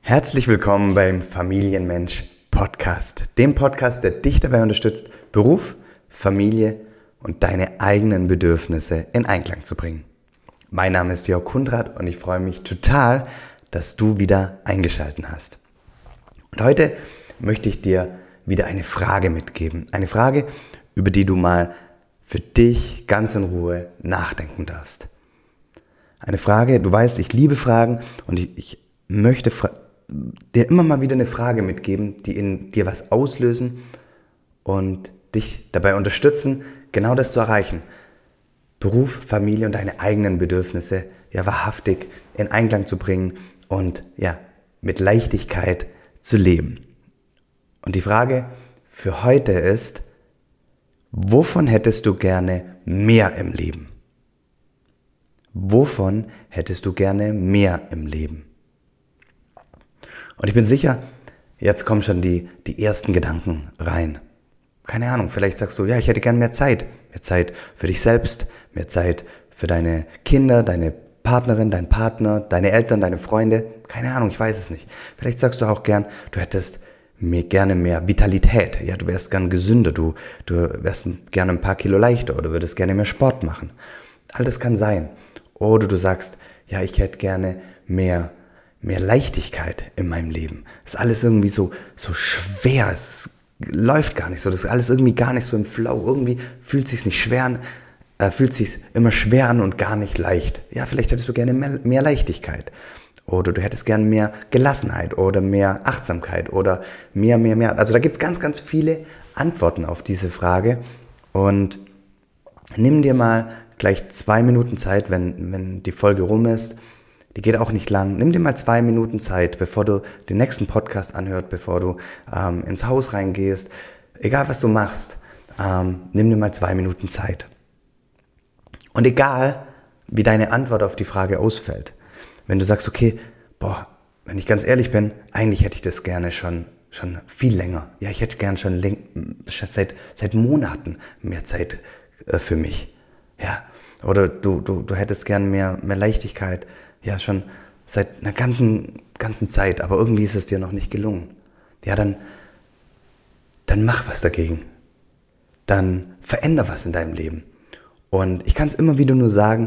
Herzlich willkommen beim Familienmensch Podcast, dem Podcast, der dich dabei unterstützt, Beruf, Familie und deine eigenen Bedürfnisse in Einklang zu bringen. Mein Name ist Jörg Kundrat und ich freue mich total, dass du wieder eingeschaltet hast. Und heute möchte ich dir wieder eine Frage mitgeben. Eine Frage, über die du mal für dich ganz in Ruhe nachdenken darfst. Eine Frage, du weißt, ich liebe Fragen und ich möchte dir immer mal wieder eine Frage mitgeben, die in dir was auslösen und dich dabei unterstützen, genau das zu erreichen. Beruf, Familie und deine eigenen Bedürfnisse wahrhaftig in Einklang zu bringen und mit Leichtigkeit zu leben. Und die Frage für heute ist, wovon hättest du gerne mehr im Leben? Wovon hättest du gerne mehr im Leben? Und ich bin sicher, jetzt kommen schon die ersten Gedanken rein. Keine Ahnung, vielleicht sagst du, ich hätte gern mehr Zeit. Mehr Zeit für dich selbst, mehr Zeit für deine Kinder, deine Partnerin, deinen Partner, deine Eltern, deine Freunde. Keine Ahnung, ich weiß es nicht. Vielleicht sagst du auch gern, du hättest gerne mehr Vitalität. Ja, du wärst gern gesünder, du wärst gerne ein paar Kilo leichter oder würdest gerne mehr Sport machen. All das kann sein. Oder du sagst, ich hätte gerne mehr Leichtigkeit in meinem Leben. Das ist alles irgendwie so schwer, es läuft gar nicht so, das ist alles irgendwie gar nicht so im Flow. Irgendwie fühlt sich's nicht schwer an, fühlt sich's immer schwer an und gar nicht leicht. Ja, vielleicht hättest du gerne mehr Leichtigkeit. Oder du hättest gerne mehr Gelassenheit oder mehr Achtsamkeit oder mehr. Also da gibt's ganz, ganz viele Antworten auf diese Frage. Und nimm dir mal gleich 2 Minuten Zeit, wenn die Folge rum ist. Die geht auch nicht lang. Nimm dir mal 2 Minuten Zeit, bevor du den nächsten Podcast anhörst, bevor du ins Haus reingehst. Egal, was du machst, nimm dir mal 2 Minuten Zeit. Und egal, wie deine Antwort auf die Frage ausfällt, wenn du sagst, okay, wenn ich ganz ehrlich bin, eigentlich hätte ich das gerne schon viel länger. Ja, ich hätte gern schon seit Monaten mehr Zeit für mich. Ja, oder du hättest gern mehr Leichtigkeit. Ja, schon seit einer ganzen Zeit, aber irgendwie ist es dir noch nicht gelungen. Ja, dann mach was dagegen. Dann veränder was in deinem Leben. Und ich kann es immer wieder nur sagen,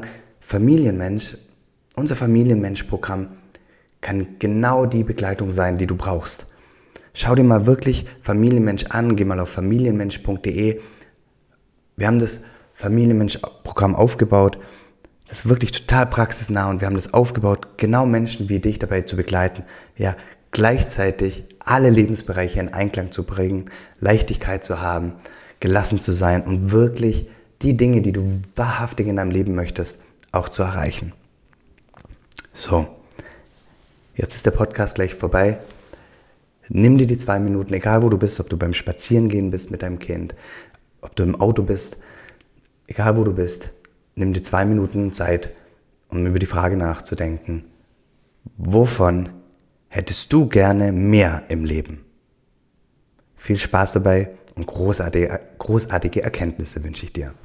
unser Familienmensch-Programm kann genau die Begleitung sein, die du brauchst. Schau dir mal wirklich Familienmensch an, geh mal auf familienmensch.de. Wir haben das Familienmensch-Programm aufgebaut. Das ist wirklich total praxisnah und wir haben das aufgebaut, genau Menschen wie dich dabei zu begleiten, gleichzeitig alle Lebensbereiche in Einklang zu bringen, Leichtigkeit zu haben, gelassen zu sein und wirklich die Dinge, die du wahrhaftig in deinem Leben möchtest, auch zu erreichen. So, jetzt ist der Podcast gleich vorbei. Nimm dir die 2 Minuten, egal wo du bist, ob du beim Spazierengehen bist mit deinem Kind, ob du im Auto bist, egal wo du bist, nimm dir 2 Minuten Zeit, um über die Frage nachzudenken, wovon hättest du gerne mehr im Leben? Viel Spaß dabei und großartige Erkenntnisse wünsche ich dir.